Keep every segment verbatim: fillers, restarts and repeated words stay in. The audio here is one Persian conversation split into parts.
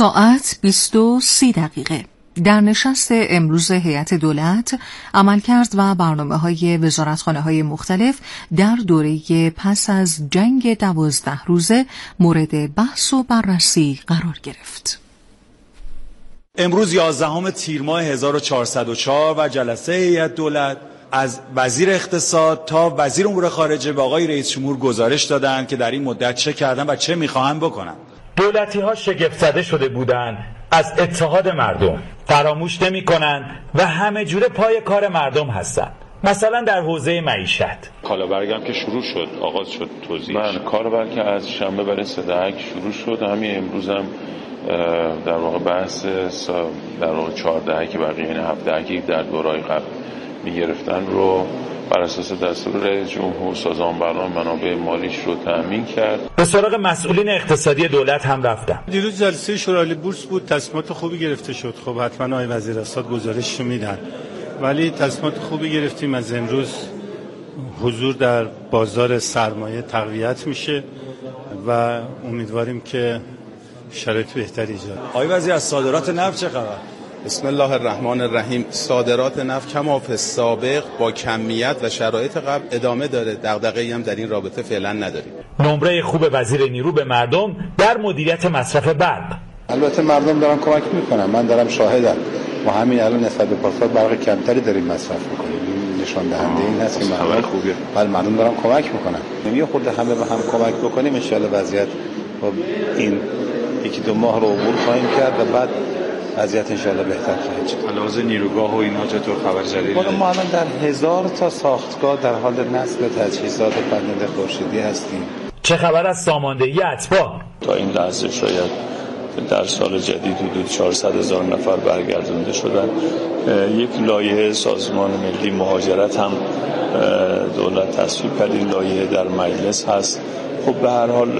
ساعت بیست و سی دقیقه. در نشست امروز هیئت دولت عملکرد و برنامه‌های وزارتخانه‌های مختلف در دوره پس از جنگ دوازده روزه مورد بحث و بررسی قرار گرفت. امروز یازدهم تیر ماه هزار و چهارصد و چهار و جلسه هیئت دولت از وزیر اقتصاد تا وزیر امور خارجه به آقای رئیس جمهور گزارش دادند که در این مدت چه کردن و چه می‌خواهند بکنن. دولتی‌ها شگفت زده شده بودند از اتحاد مردم، فراموش نمی‌کنند و همه جوره پای کار مردم هستند. مثلا در حوزه معیشت کالابرگ هم که شروع شد، آغاز شد توزیع. من کالابرگ که از شنبه برای سدهک شروع شد، همین امروز هم در واقع بحث در واقع چهارده که بقیه این هفته که در دورهای قبل می‌گرفتن رو بر اساس دستور رئیس جمهور سازمان برنامه منابع مالیش رو تأمین کرد. به سراغ مسئولین اقتصادی دولت هم رفتم. دیروز جلسه شورای بورس بود، تصمیمات خوبی گرفته شد. خب حتما آقای وزیر اقتصاد گزارش میدن، ولی تصمیمات خوبی گرفتیم. از امروز حضور در بازار سرمایه تقویت میشه و امیدواریم که شرایط بهتری ایجاد. آقای وزیر از صادرات نفت چه خبر؟ بسم الله الرحمن الرحیم. صادرات نفت کما فی السابق با کمیت و شرایط قبل ادامه داره. دغدغه‌ای هم در این رابطه فعلا نداریم. نمره خوب وزیر نیرو به مردم در مدیریت مصرف برق. البته مردم دارن کمک میکنن، من دارم شاهدم. ما همین الان نسبت به پارسال برق کمتری داریم مصرف میکنیم. نشان دهنده این هست که مردم خوبه. ولی مردم دارن کمک میکنن. نمیگه خود همه به هم کمک بکنیم ان شاءالله وضعیت این یکی دو ماه رو عبور خواهیم کرد و بعد وضعیت انشاءالله بهتر خواهد شد. علاوه نیروگاه و اینا چطور خبر جدید؟ ما الان در هزار تا ساختگاه در حال نصب تجهیزات پنل خورشیدی هستیم. چه خبر از ساماندهی اتباع؟ تا این لحظه شاید در سال جدید حدود چهارصد هزار نفر برگردونده شدن. یک لایحه سازمان ملی مهاجرت هم دولت تصویب کرد. این لایحه در مجلس هست. خب به هر حال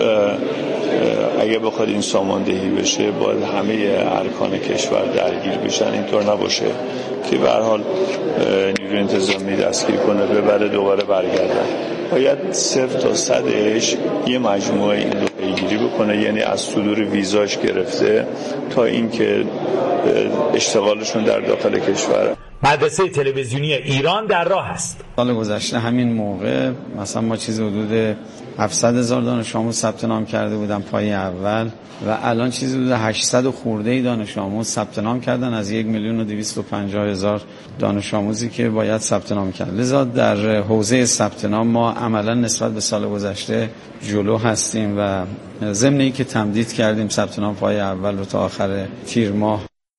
اگه بخواد این ساماندهی بشه باید همه ارکان کشور درگیر بشن. اینطور نباشه که به هر حال نیروی انتظامی دستگیر کنه ببره دوباره برگردن. باید صفر تا صدش یه مجموعه این رو پیگیری بکنه، یعنی از صدور ویزاش گرفته تا اینکه اشتغالشون در داخل کشور. مدرسه تلویزیونی ایران در راه است. سال گذشته همین موقع مثلا ما چیزی حدود هفتصد هزار دانش آموز ثبت نام کرده بودن پای اول و الان چیزی حدود هشتصد خورده ای دانش آموز ثبت نام کردن از یک میلیون و دویست و پنجاه هزار دانش آموزی که باید ثبت نام کرد. لذا در حوزه ثبت نام ما عملا نسبت به سال گذشته جلو هستیم و ضمن اینکه که تمدید کردیم ثبت نام پای اول رو تا آخر تیر ماه.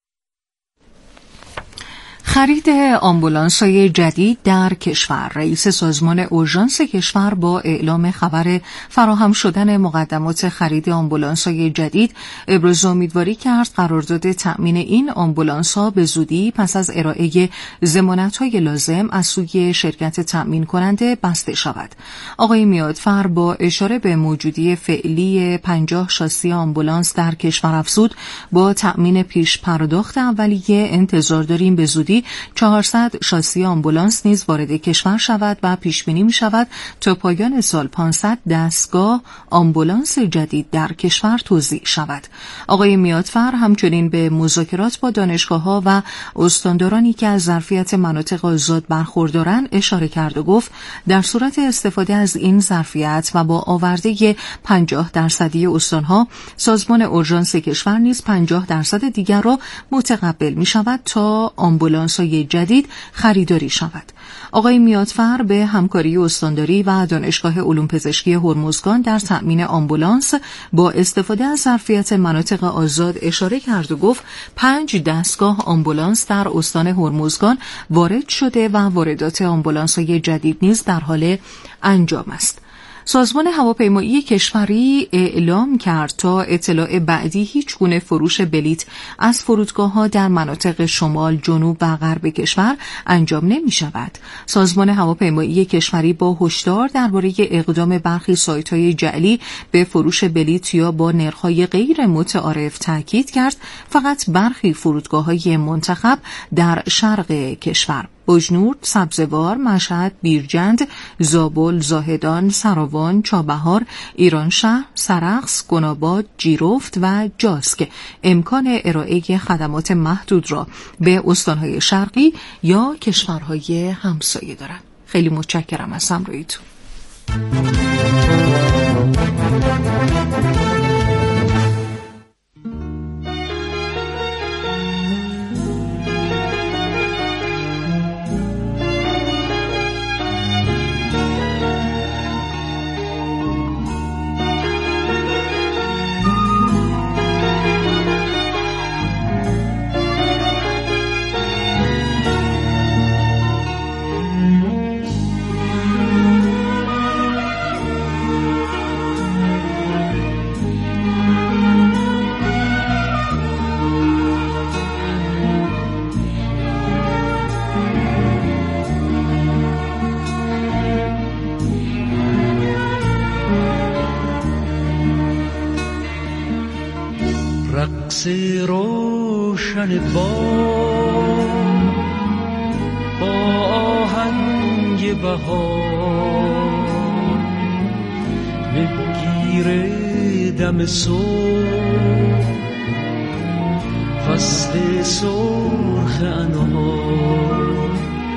خرید آمبولانس‌های جدید در کشور. رئیس سازمان اورژانس کشور با اعلام خبر فراهم شدن مقدمات خرید آمبولانس‌های جدید ابراز امیدواری کرد قرارداد تأمین این آمبولانس‌ها به زودی پس از ارائه ضمانت‌های لازم از سوی شرکت تأمین کننده بسته شود. آقای میادفر با اشاره به موجودی فعلی پنجاه شاسی آمبولانس در کشور افزود با تأمین پیش پرداخت اولیه انتظار داریم به زودی چهارصد شاسی آمبولانس نیز وارد کشور شود و پیش بینی می شود تا پایان سال پانصد دستگاه آمبولانس جدید در کشور توزیع شود. آقای میادفر همچنین به مذاکرات با دانشگاه‌ها و استاندارانی که از ظرفیت مناطق آزاد برخوردارند اشاره کرد و گفت در صورت استفاده از این ظرفیت و با آورده پنجاه درصدی استانها سازمان اورژانس کشور نیز پنجاه درصد دیگر را متقبل می شود تا آمبولانس جدید خریداری شود. آقای میادفر به همکاری استانداری و دانشگاه علوم پزشکی هرمزگان در تأمین آمبولانس با استفاده از ظرفیت مناطق آزاد اشاره کرد و گفت پنج دستگاه آمبولانس در استان هرمزگان وارد شده و واردات آمبولانس‌های جدید نیز در حال انجام است. سازمان هواپیمایی کشوری اعلام کرد تا اطلاع بعدی هیچ گونه فروش بلیت از فرودگاه‌ها در مناطق شمال، جنوب و غرب کشور انجام نمی شود. سازمان هواپیمایی کشوری با هشدار درباره اقدام برخی سایت‌های جعلی به فروش بلیت یا با نرخ‌های غیر متعارف تاکید کرد فقط برخی فرودگاه‌های منتخب در شرق کشور بجنورد، سبزوار، مشهد، بیرجند، زابل، زاهدان، سراوان، چابهار، ایرانشهر، سرخس، گناباد، جیرفت و جاسک امکان ارائه خدمات محدود را به استانهای شرقی یا کشورهای همسایه دارند. خیلی متشکرم از همراهیتون. رقص روشن باد با آهنگ بهار بگیره دم صبح فصل سرخ انار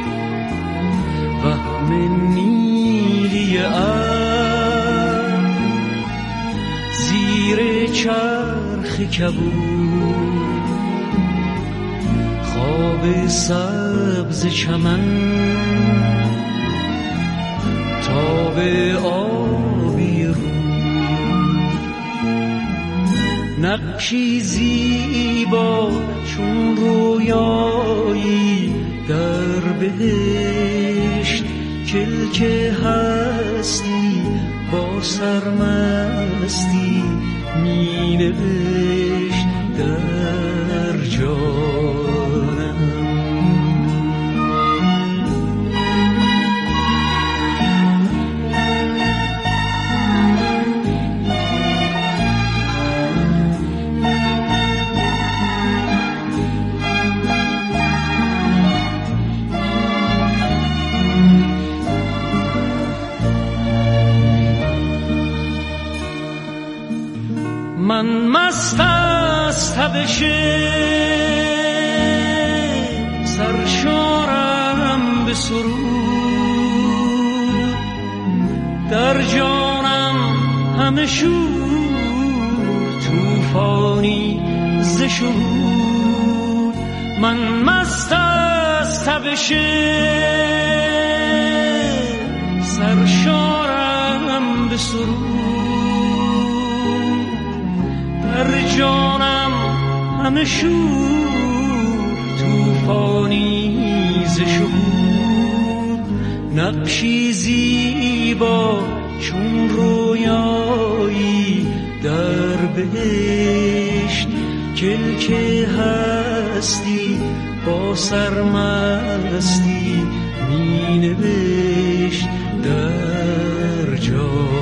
وهم نیلی ابر زیر چرخ کبود خواب سبز چمن تا به آبی رود نقشی زیبا چون رویایی در بهشت کلک هستی با سرمستی می نوشت در جانم. من مست از تبش سرشارم به سرود در جانم همه شور توفانی ز شهود. من مست از تبش سرشارم به سرود در جانم همه شور توفانی ز شهود. نقشی زیبا چون رویایی در بهشت کلک هستی با سرمستی می نوشت در جانم.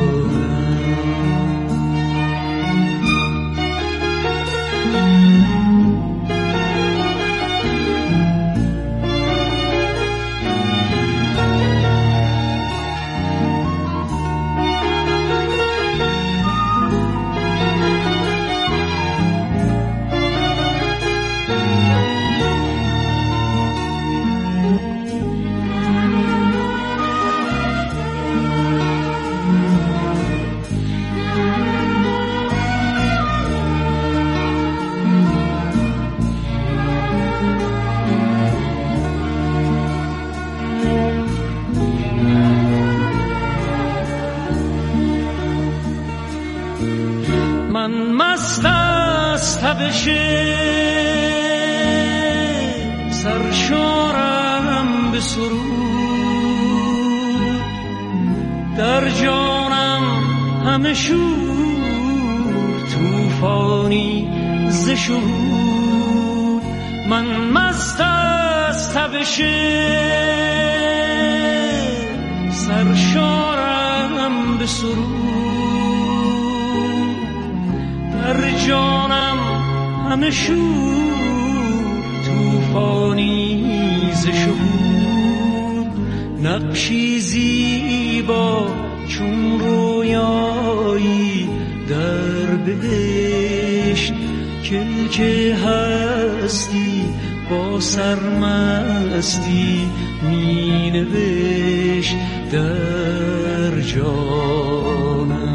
من مست از تبش سرشارم به سرود در جانم همه شور توفانی ز شهود. من مست از تبش سرشارم به سرود در جانم همه شور توفانی ز ز شهود، نقشی زیبا چون رویایی در بهشت، کلک هستی با سرمستی می نوشت در جانم.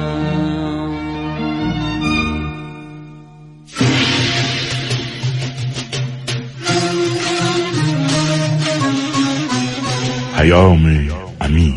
پیام امیر.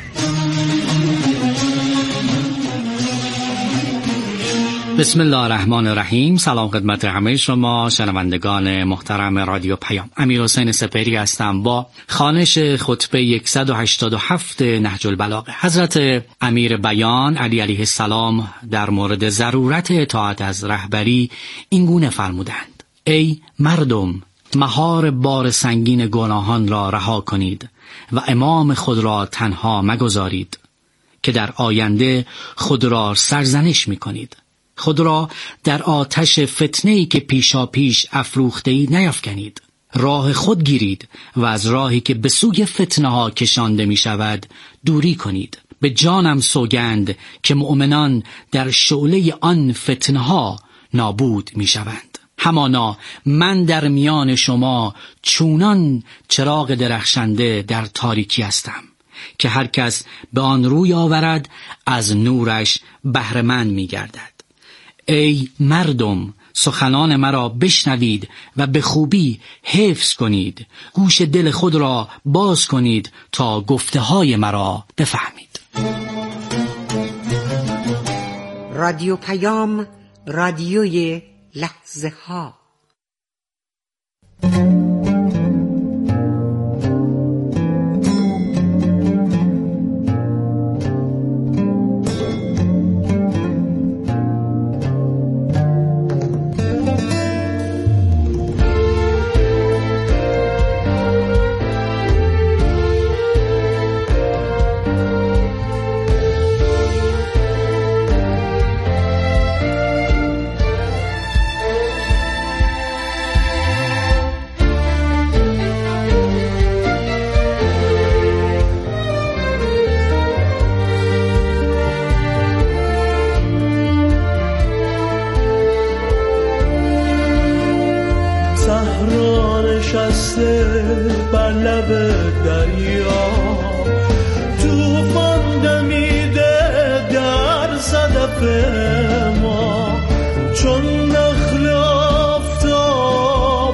بسم الله الرحمن الرحیم. سلام خدمت همه شما شنوندگان محترم رادیو پیام. امیر حسین سپهری هستم با خوانش خطبه صد و هشتاد و هفت نهج البلاغه. حضرت امیر بیان علی علیه السلام در مورد ضرورت اطاعت از رهبری این گونه فرمودند: ای مردم، مهار بار سنگین گناهان را رها کنید و امام خود را تنها مگذارید که در آینده خود را سرزنش می کنید. خود را در آتش فتنه‌ای که پیشا پیش افروخته‌اید نیفکنید. راه خود گیرید و از راهی که به سوی فتنه ها کشانده می شود دوری کنید. به جانم سوگند که مؤمنان در شعله آن فتنه ها نابود می شوند. همانا من در میان شما چونان چراغ درخشنده در تاریکی هستم که هر کس به آن روی آورد از نورش بهره مند می گردد. ای مردم، سخنان مرا بشنوید و به خوبی حفظ کنید. گوش دل خود را باز کنید تا گفته های مرا بفهمید. رادیو پیام، رادیوی لحظه ها. بر لب دریا، توفان دمیده در صدف ما، چون نخل آفتاب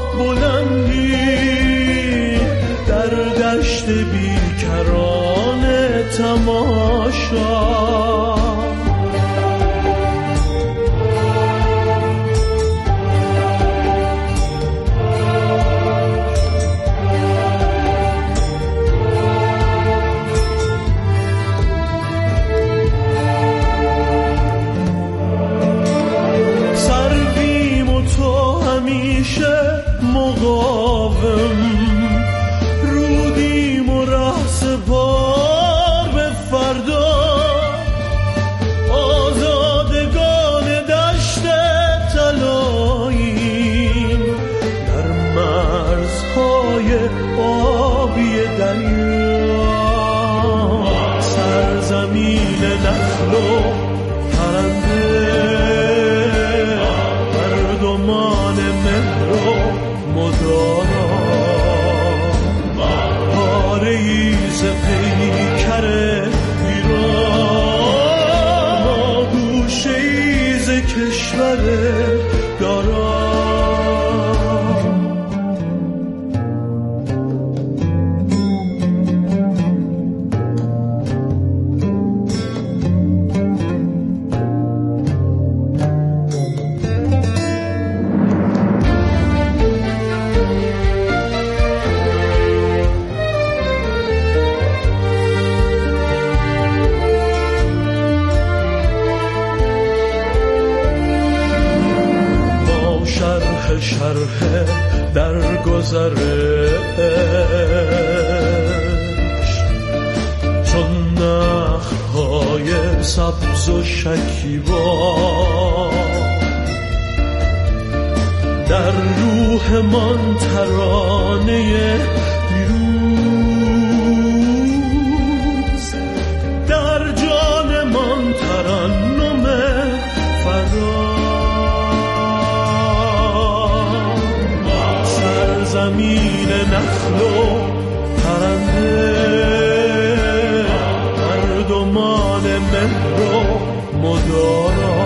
بلندی در دشت بیکران تماشا. شرح در گذرش چون نخل‌های سبز و شکیبا در روح من ترانه زمین نخل و پرنده، مردمان مهر و مدارا،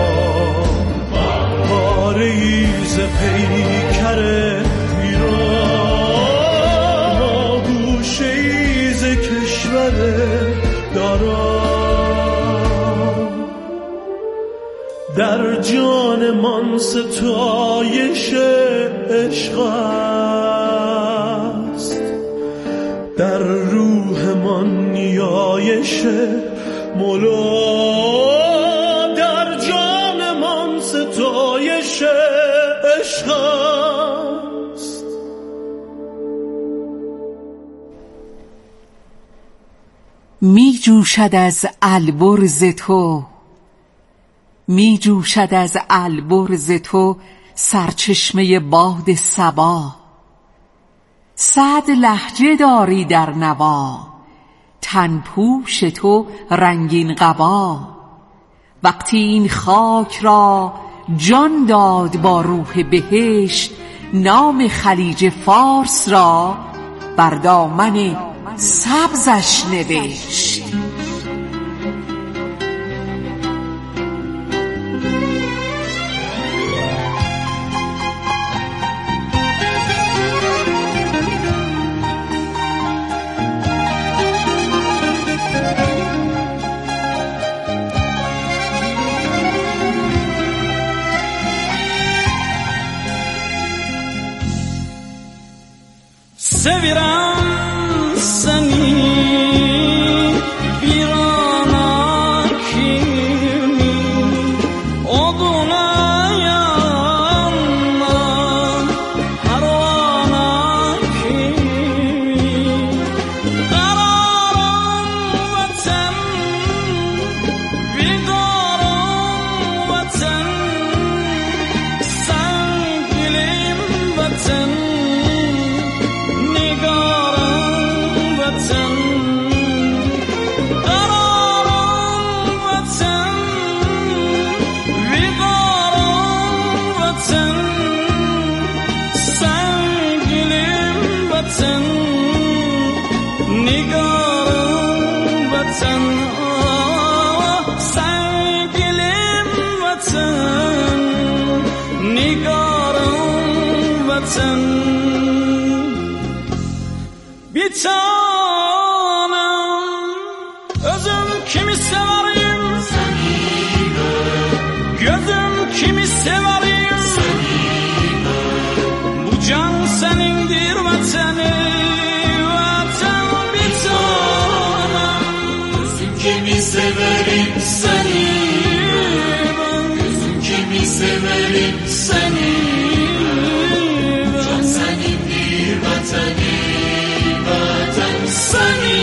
پاره‌ای ز پیکر ایران، گوشه‌ای ز کشور دارا. در جان من ستایش عشق است، در روح من نیایش مولا، در جان من ستایش عشق است. می جوشد از البرز تو، می جوشد از البرز تو سرچشمه باد صبا. صد لهجه داری در نوا، تن پوش تو رنگین قبا. وقتی این خاک را جان داد با روح بهشت، نام خلیج فارس را بر دامن سبزش نوشت. Seviram seni bir ana kimi, oduna yanmam harana kimi. Kararam vatan, vidaram vatan, sevgilim vatan. Bir tanem özüm kimi severim seni, gözüm kimi severim seni, bu can senindir vatani vatan. Bir tanem özüm kimi severim seni, gözüm kimi severim seni, can senindir vatani vatan seni.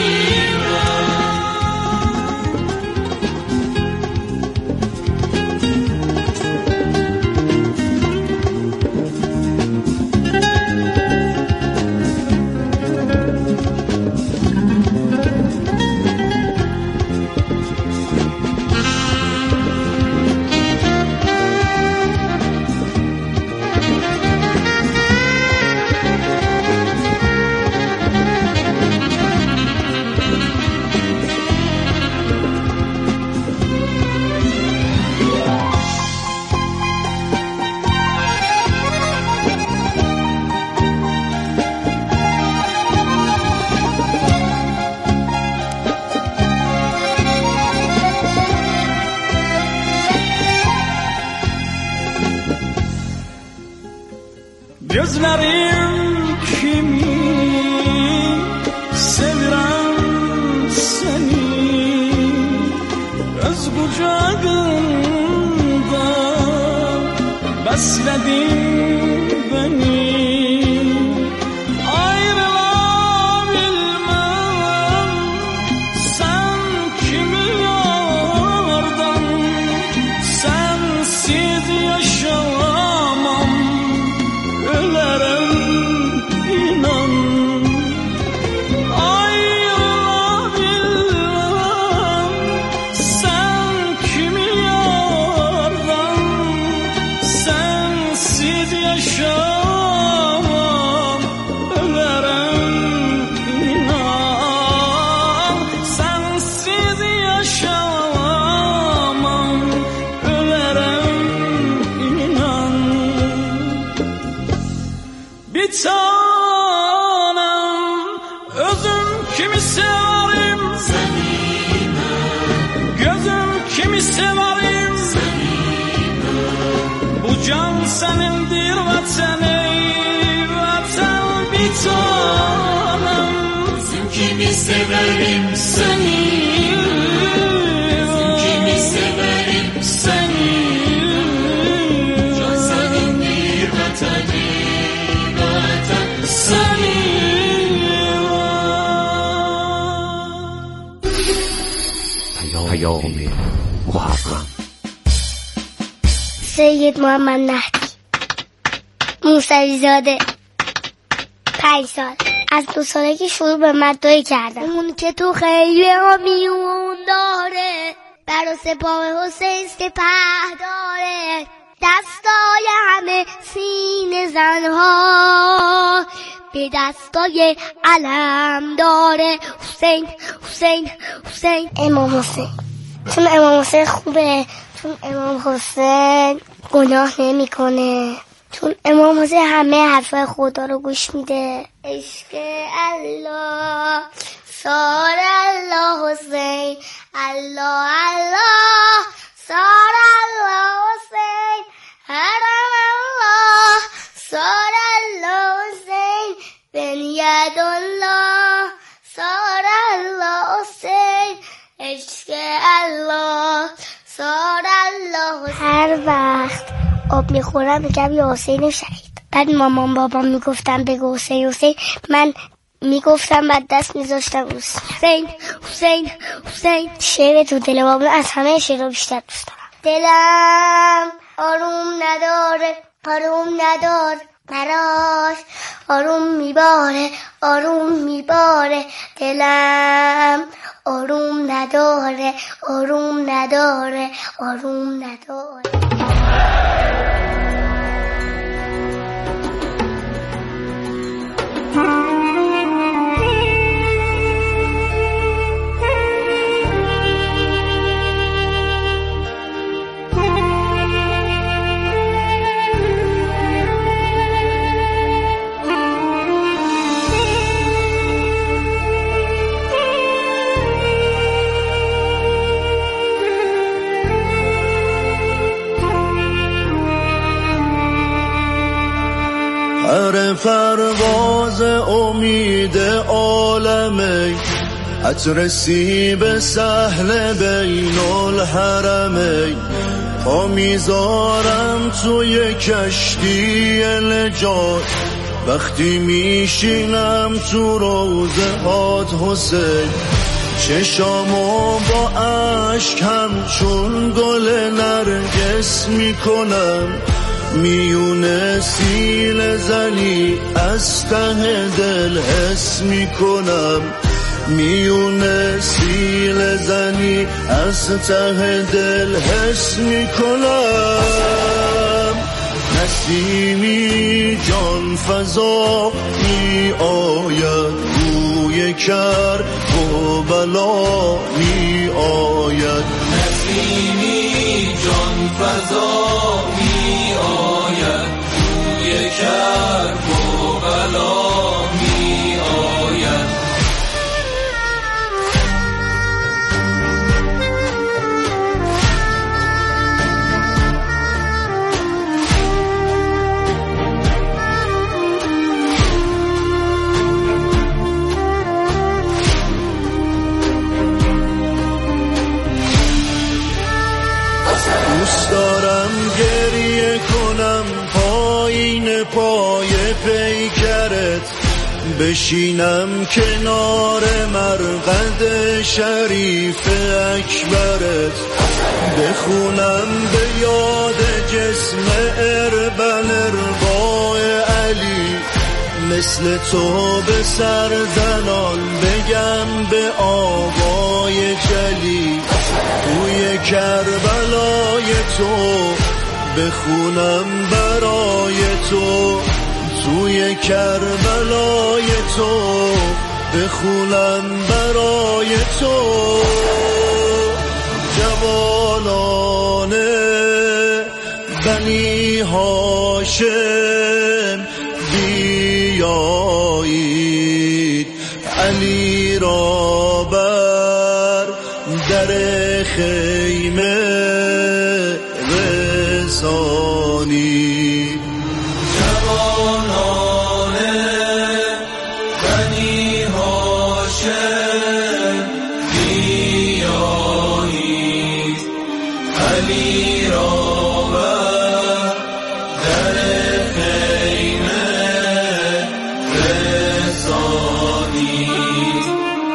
Gözlerim kimi sevirem seni, öz kucağında besledin beni. Ayrılabilmem sen kimi yardan, sensiz yaşamam, ölerim inan. Ayrılabilmem sen kimi yardan, sensiz yaşamam, tanem, özüm kimi severim senime, gözüm kimi severim senime. Bu can senindir vatan ey vatan bir tanem, özüm kimi severim senime, özüm kimi severim senime. Can senindir vatan پیام محرم. سید محمد مهدی، موسوی زاده، پنج سال. از دو سالگی شروع به مدعی کردم. اون که تو خیلی میون داره، بر و سپاه حسین سپه داره، دستای همه سین زنها به دستای علم داره. حسین حسین حسین امام حسین، چون امام حسین خوبه، چون امام حسین گناه نمیکنه، چون امام حسین همه حرفای خدا رو گوش میده. عشق الله سار الله حسین، الله الله سار الله حسین، حرم الله سار الله حسین، بن ید الله سار الله حسین، عشق الله سار الله. هر وقت آب میخورم میگم یا حسین شهید. بعد مامان بابا میگفتم بگو حسین حسین، من میگفتم بعد دست میذاشتم حسین حسین حسین. شعر تو دل بابا از همه شعرها بیشتر دوست دارم. دلم آروم نداره، آروم ندار براش، آروم میباره آروم میباره. دلم آروم نداره، آروم نداره، آروم نداره. هر پرواز امید عالمی، عطر سیب سهل بین الحرمی. پا میذارم توی کشتی نجات، وقتی میشینم تو روضه هات حسین. چشامو با عشق همچون گل نرگس میکنم، میونه سیل زنی از ته دل حس میکنم، میونه سیل زنی از ته دل حس میکنم. نسیمی جان فضا می آید، بوی کر و بلا می آید. نسیمی جان فضا می آید، بوی کر و بلا می آید. دوست دارم گریه کنم پایین پای پیکرت، بشینم کنار مرقد شریف اکبرت، بخونم به یاد جسم اربن ارباء علی، مثل تو به سرزنان بگم به آقای جلی. توی کربلای تو بخونم برای تو، توی کربلای تو بخونم برای تو. جوانان بنی هاشم بی بیایید علی را بر در خیمه رسانید. جوانان بنی هاشم بیایید علی را بر در خیمه رسانید.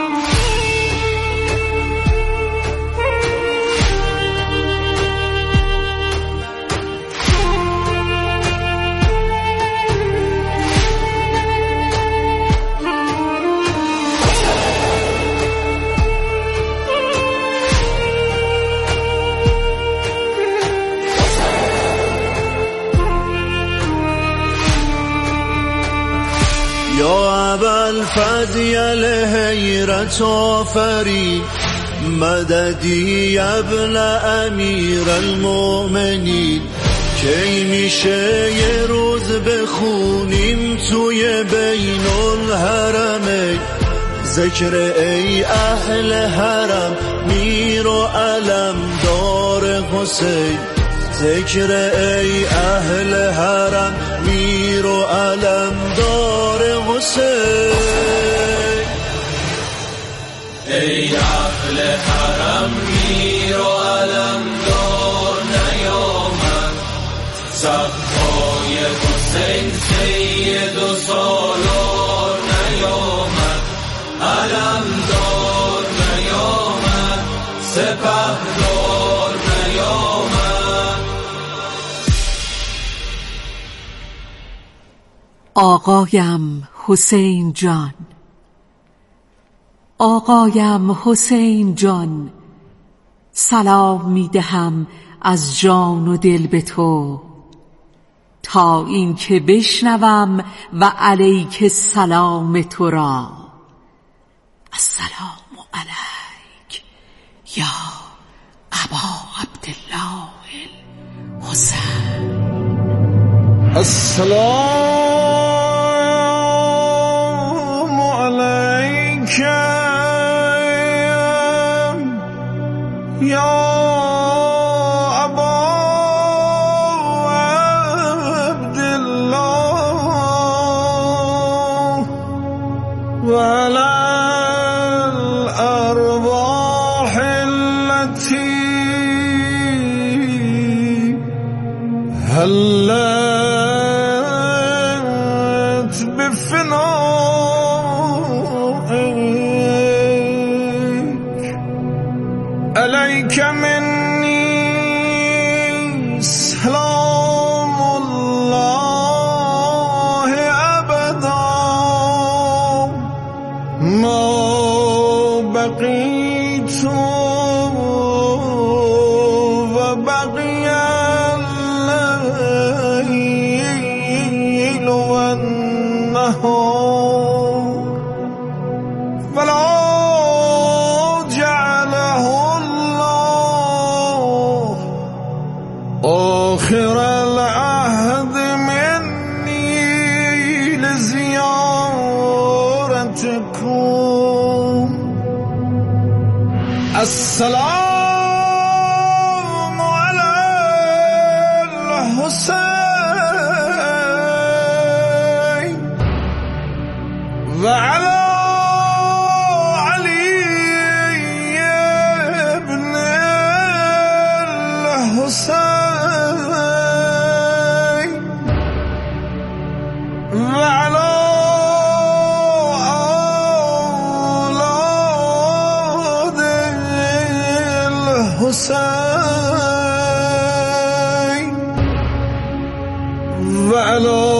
یا ابوالفضل حیرت آفرین مددی ابن امیر المؤمنین. کی میشه یه روز بخونیم توی بین الحرمین ذکر ای اهل حرم میر و علم دار حسین. ذکر ای اهل حرم میر و علم دار حسین. ای اهل حرم میر و علم دار نیامد صفای حسین سید و سالار نیامد. علم دار نیامد سپهدار نیامد. آقایم حسین جان، آقایم حسین جان، سلام می دهم از جان و دل به تو تا این که بشنوم و علیک السلام تو را. السلام علیک یا ابا عبدالله الحسین. السلام علیک یا ابا عبدالله و علی الارواح التي هلت بفنائك. عليك مني سلام الله أبدا ما بقيت وبقي الليل والنهار فلا جعله الله آخر العهد مني لزيارتكم. السلام على الحسين و علی